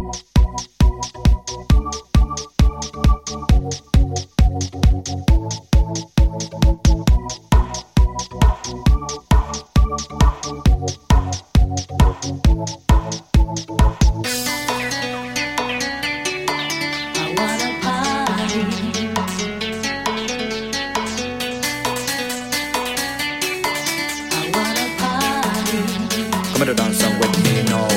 Come to dance with me now.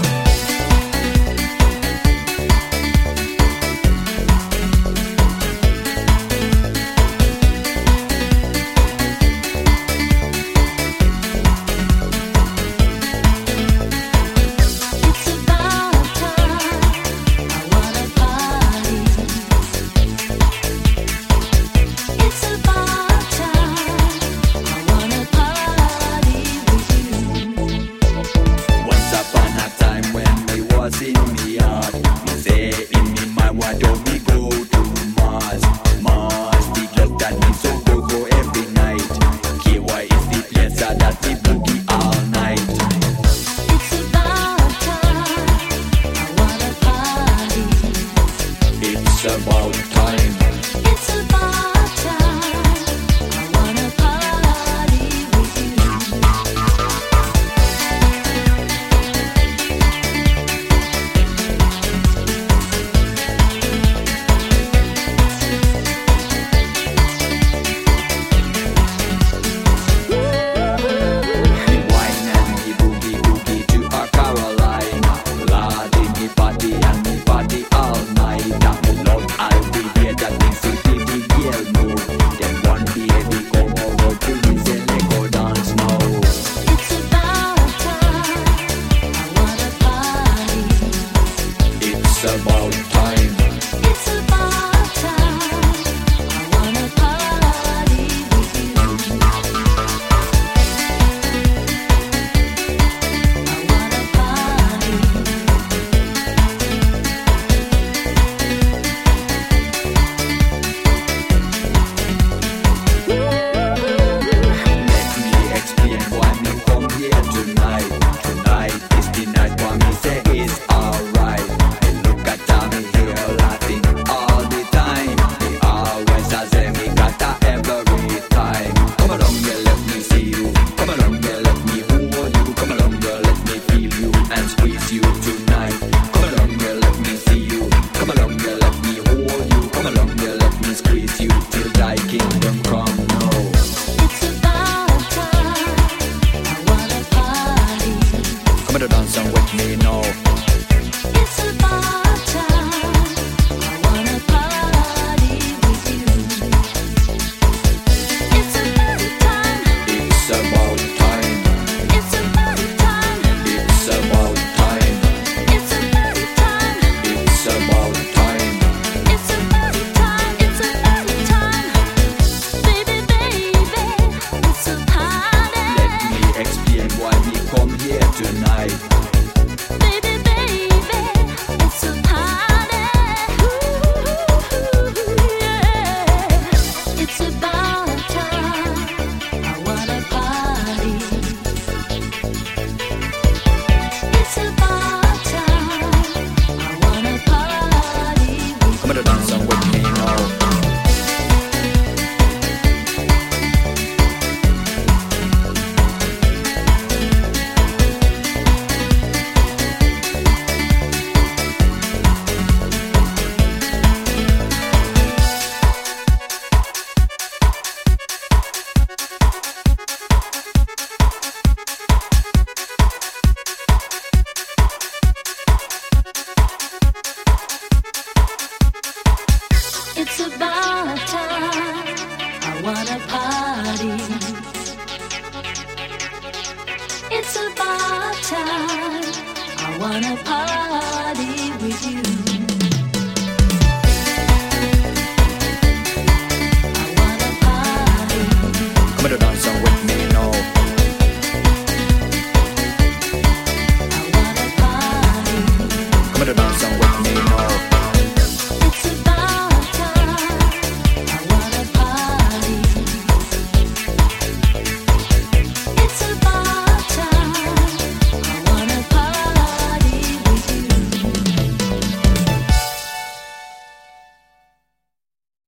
About time. It's about time. I wanna party with you. We wine and we boogie boogie to a Carolina. Lord, me party and me party all night. I'll be here that things to be the girl mood. Then one baby come over to me say let go dance now. It's about time. I wanna party. It's about time. It's about time. I wanna party with you. I wanna party. Dance with me now. It's about time. I wanna party with you. It's about time. It's about time. It's about time. It's about time. It's about time. It's about time. It's about time. It's about time. Baby, baby, it's a party. Let me explain why we come here tonight. Baby, baby, it's a party. Ooh, yeah. It's about time. I wanna party. It's about time. I wanna party. Come to dance with me now. It's about time. I wanna party. It's about time. I wanna party with you. I wanna party. Come to dance with me now. I wanna party. Come to dance with me now.